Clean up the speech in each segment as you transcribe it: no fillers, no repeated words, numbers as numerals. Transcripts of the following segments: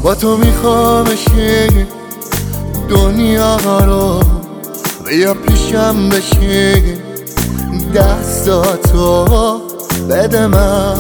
با تو میخوامش دنیا رو بیا پیشم بشی، دستاتو بده من،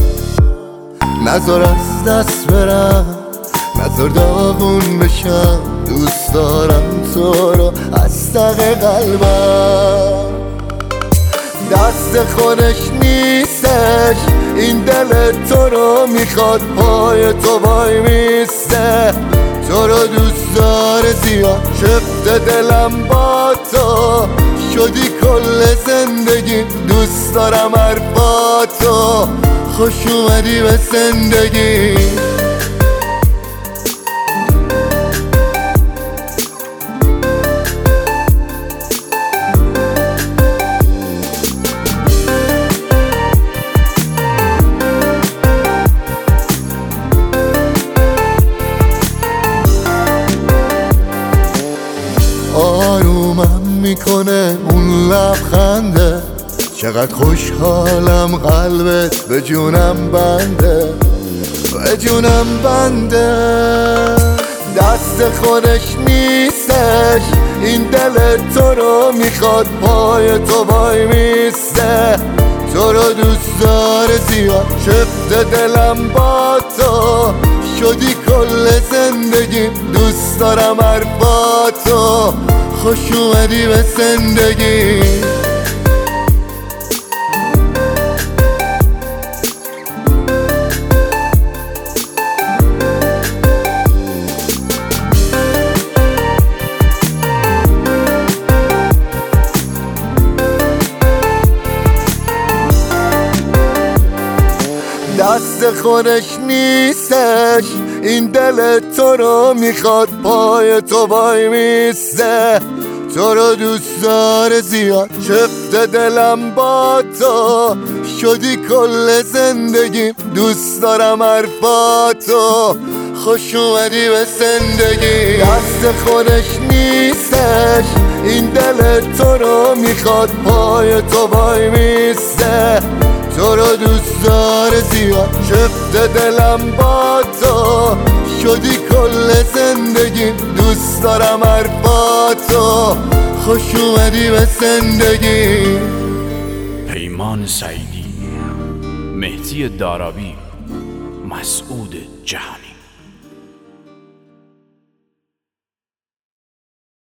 نذار از دست برم، نذار داغون بشم. دوست دارم تو رو از ته قلبم. دست خودش نیستش این دل تو رو میخواد، پای تو وای میسته. تو رو دوست داره زیاد، شفت دلم با تو شدی کل زندگی. دوست دارم حرفاتو، خوش اومدی به زندگی. آرومم میکنه اون لبخنده، چقدر خوشحالم قلبت به جونم بنده، به جونم بنده. دست خودش نیستش این دل تو رو میخواد، پای تو وای میسته. تو رو دوست داره زیاد، شفت دلم با تو شدی کل زندگی. دوست دارم حرفاتو، خوش اومدی به زندگی. دست خودش نیستش این دل تو رو میخواد، پای تو وای میسته. تو رو دوست داره زیاد، شفت دلم با تو شدی کل زندگی. دوست دارم حرفاتو، خوش اومدی به زندگی. دست خودش نیستش این دل تو رو میخواد، پای تو وای میسته. تو رو دوست داره زیاد، شفت دلم با تو شدی کل زندگی. دوست دارم حرفاتو، خوش اومدی به زندگی. پیمان سعیدی، مهدی دارابی، مسعود جهان.